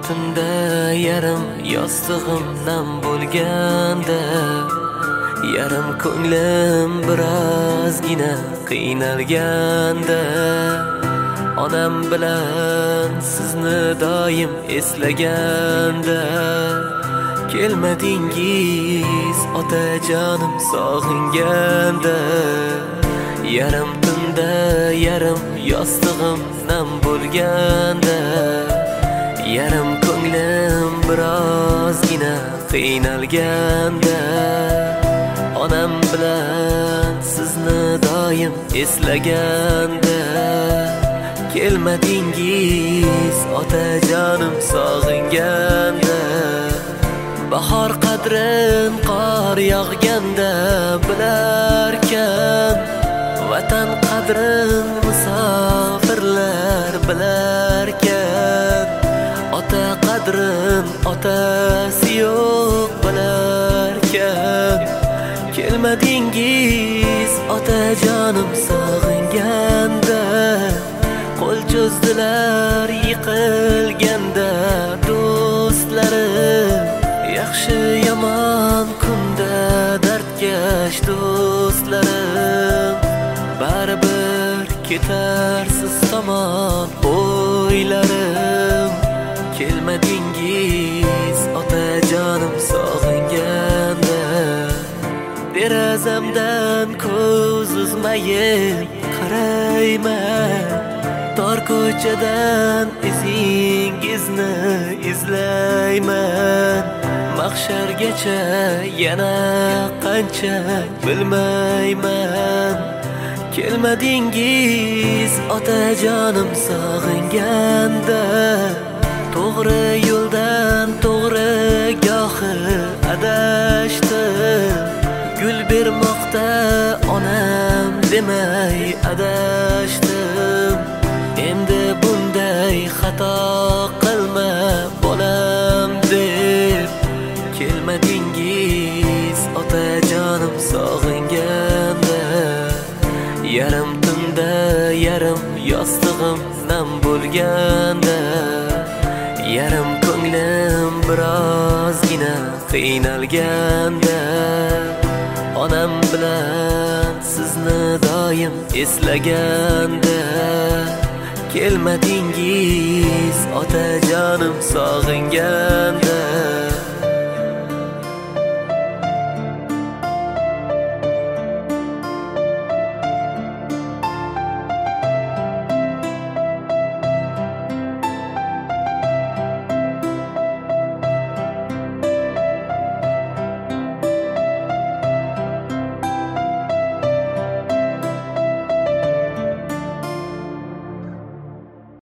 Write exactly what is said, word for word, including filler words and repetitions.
tunda yarim yostig'im nam bo'lganda, yarim ko'nglim birozgina qiynalganda, onam bilan sizni doim eslaganda, kelmadingiz otajonim sog'inganda, yarim tunda yarim yostig'im nam bo'lganda, yarim ko'nglim birozgina qiynalganda, onam bilan sizni doim eslaganda, kelmadingiz otajonim sog'inganda, bahor qadrin qor yog'ganda bilarkan, vatan qadrin musofirlar bilarkan, ota qadrin otasi yo'q bilarkan, kelmadingiz otajonim sog'inganda, qo'l cho'zdilar yiqilganda do'stlarim, yaxshi yomon kunda dardkash do'stlarim, baribir ketarsiz tomon o'ylarim, kelmadingiz otajonim sog'inganda, derazamdan ko'z uzmayin qarayman, tor ko'chadan izingizni izlayman, mahshargacha yana qancha bilmayman, kelmadingiz otajonim sog'inganda, to'g'ri yo'ldan to'g'ri gohi adashdim, gul bermoqda onam demay adashdim, endi bunday xato qilma bolam deb, kelmadingiz otajonim sog'inganda, yarim tunda yarim yostig'im nam bo'lganda, yarim ko'nglim birozgina qiynalganda, onam bilan sizni doim eslaganda, kelmadingiz otajonim sog'inganda.